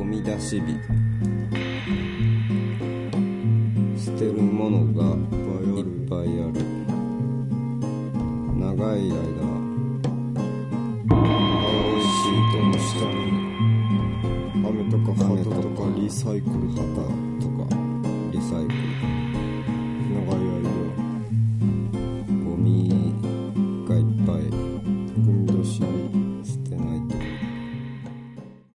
ゴミ出し日。捨てるものがいっぱいある。長い間青いシートの下に飴とか旗とかリサイクル旗とかリサイクル長い間